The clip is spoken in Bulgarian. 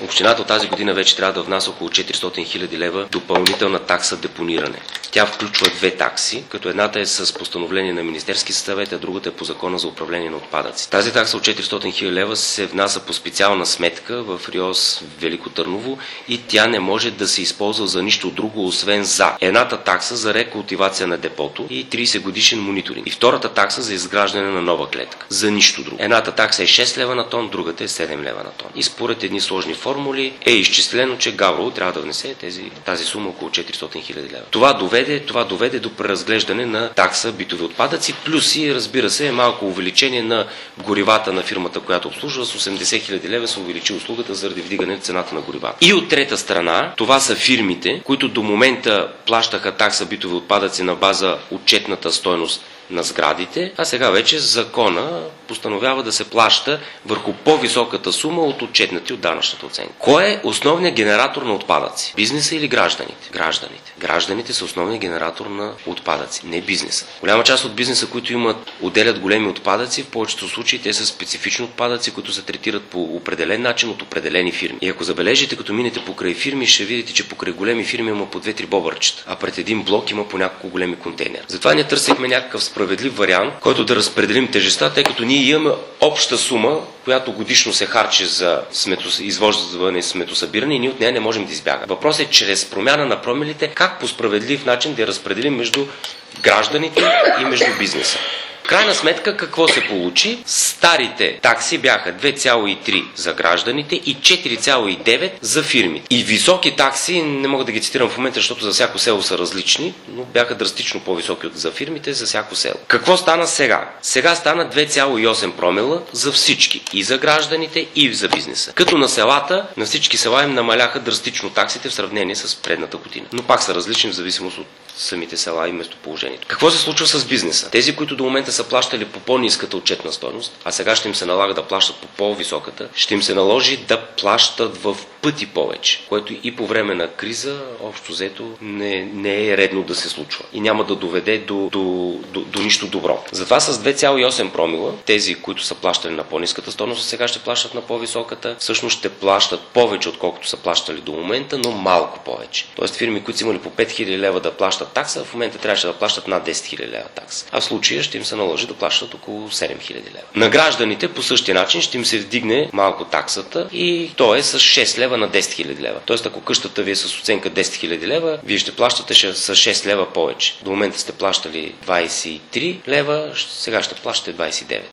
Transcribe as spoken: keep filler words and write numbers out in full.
Общината от тази година вече трябва да внася около четиристотин хиляди лева допълнителна такса депониране. Тя включва две такси, като едната е с постановление на Министерски съвет, а другата е по Закона за управление на отпадъци. Тази такса от четиристотин хиляди лева се внася по специална сметка в РИОС Велико Търново и тя не може да се използва за нищо друго, освен за едната такса за рекултивация на депото и тридесет годишен мониторинг. И втората такса за изграждане на нова клетка. За нищо друго. Едната такса е шест лева на тон, другата е седем лева на тон. И според едни сложни формули е изчислено, че Гаврово трябва да внесе тези, тази сума около четиристотин хиляди лева. Това доведе, това доведе до преразглеждане на такса битови отпадъци, плюс и, разбира се, малко увеличение на горивата на фирмата, която обслужва. С осемдесет хиляди лева се увеличи услугата заради вдигане на цената на горивата. И от трета страна, това са фирмите, които до момента плащаха такса битови отпадъци на база отчетната стойност на сградите, а сега вече закона постановява да се плаща върху по-високата сума от отчетната и от данъчната оценка. Кой е основният генератор на отпадъци? Бизнеса или гражданите? Гражданите. Гражданите са основният генератор на отпадъци, не бизнеса. Голяма част от бизнеса, които имат, отделят големи отпадъци, в повечето случаи те са специфични отпадъци, които се третират по определен начин от определени фирми. И ако забележите, като минете покрай фирми, ще видите, че покрай големи фирми има по две-три бобърчета, а пред един блок има по няколко големи контейнера. Затова ние търсихме някакъв справедлив вариант, който да разпределим тежестта, тъй като ние имаме обща сума, която годишно се харчи за сметос... извождане и сметосъбиране и ние от нея не можем да избягаме. Въпросът е чрез промяна на промилите как по справедлив начин да я разпределим между гражданите и между бизнеса. В крайна сметка какво се получи? Старите такси бяха две цяло и три за гражданите и четири цяло и девет за фирмите. И високи такси, не мога да ги цитирам в момента, защото за всяко село са различни, но бяха драстично по-високи от за фирмите за всяко село. Какво стана сега? Сега стана две цяло и осем промила за всички. И за гражданите, и за бизнеса. Като на селата, на всички села им намаляха драстично таксите в сравнение с предната година. Но пак са различни в зависимост от самите села и местоположението. Какво се случва с бизнеса? Тези, които до момента са плащали по по-ниската отчетна стойност, а сега ще им се налага да плащат по по-високата, ще им се наложи да плащат в пъти повече, което и по време на криза, общо взето, не, не е редно да се случва и няма да доведе до, до, до, до нищо добро. Затова с две цяло и осем промила, тези, които са плащали на по-ниската стойност, сега ще плащат на по-високата, всъщност ще плащат повече, отколкото са плащали до момента, но малко повече. Тоест фирми, които са имали по пет хиляди лева да плащат такса, в момента трябваше да плащат над десет хиляди лева такса. А в случая ще им се наложи да плащат около седем хиляди лева. На гражданите по същия начин ще им се вдигне малко таксата и то е с шест лева на десет хиляди лева. Тоест ако къщата ви е с оценка десет хиляди лева, вие ще плащате с шест лева повече. До момента сте плащали двадесет и три лева, сега ще плащате двадесет и девет.